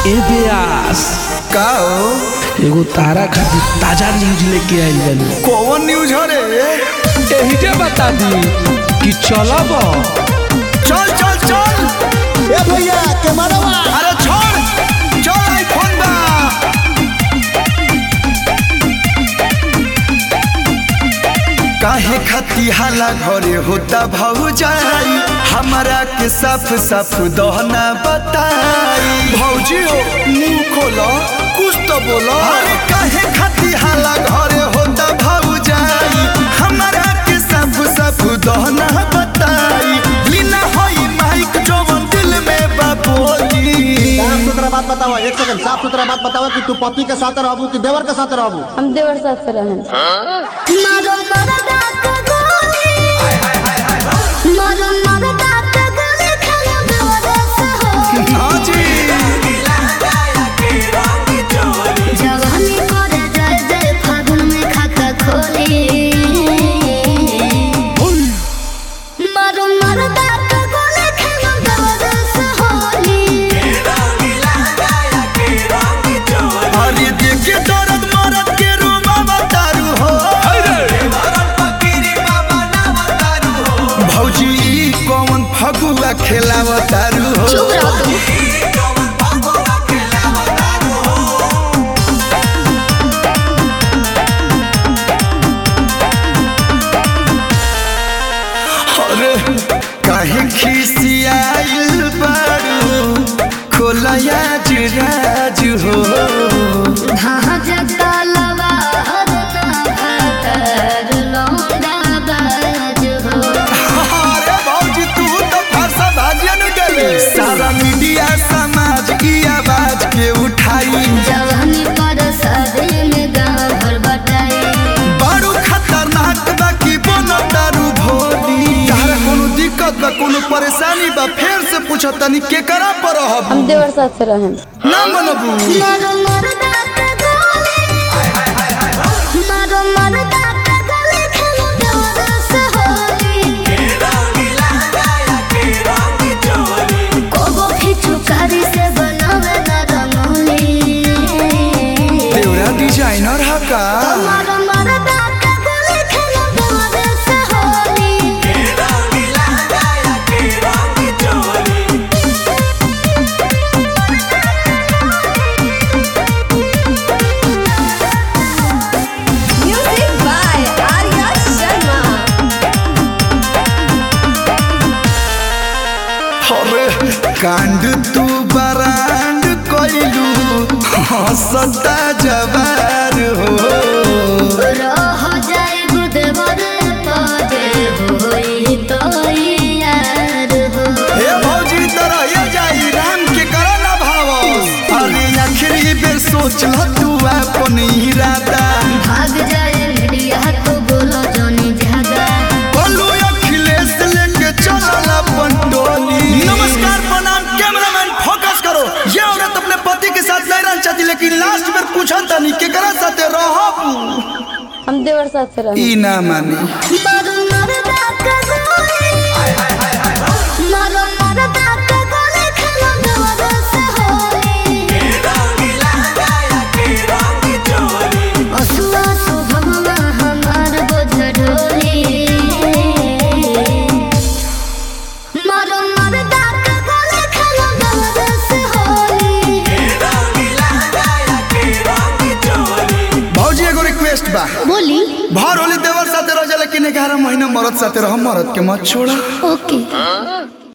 ए व्यास का हो? एगो तारा खातिर ताजा न्यूज लेके आइल बानी। कौन न्यूज हो रे? एही जे बता दी कि चलब। चल चल चल। ए भैया कैमरावा अरे छोड़, चल आईफोन बा। काहे खाती हाला घरे होता भौजाई, हमारा के साफ साफ दहना बताई। भौजी हो मुंह खोलो, कुछ तो बोलो। अरे काहे खाती हाला घरे होता भौजाई, हमारा के साफ साफ दहना बताई। लीना होई माइक जवन दिल में बापोली। साफ सुथरा बात बताओ। एक सेकंड, साफ सुथरा बात बताओ कि तू पति के साथ रहबू कि देवर के साथ रहबू? हम देवर साथ से रहें। हाँ जी। अरे देखिए दर्द मरद के रूबा बतारू हो। भौजी ई कौन फगुआ खेलावतारू हो। अरे काहे खिसियाइल बारू, खोलया जुराज हो। अरे भौजी तू तो फरसा भाजिया न गले। सारा मीडिया समाज की आवाज के उठाई। बड़ू खतरनाक बा कि बनो दारू भोली। तारा कोनो दिक्कत बा, कोनो परेशानी बा, फेर से पूछो तनी केकरा पर रहब? हम देवर साथ से रहें। ना मनबू। देवरा डिजाइनर हा का? अरे कांड तू बरांड कोइलू, हंसता जवार हो। हे भौजी तरह ये जाई राम के करो ना भाव। अरे आखिरी बेर सोच ल तू अपन इरादा। बोलू अखिलेश लेके चलल अपन टोली। नमस्कार प्रणाम, कैमरामैन फोकस करो। ये औरत अपने पति के साथ नहीं रहना चाहती, लेकिन लास्ट में पूछा तनी केकरा साथे रहब? हम देवर साथ से रहें। ई ना मानी। भौजी एगो रिक्वेस्ट बा। बोली। भर होली देवर साथे रह जा, लेकिन 11 महीना मरद साथे रह। मरद के मत छोड़ा। ओके।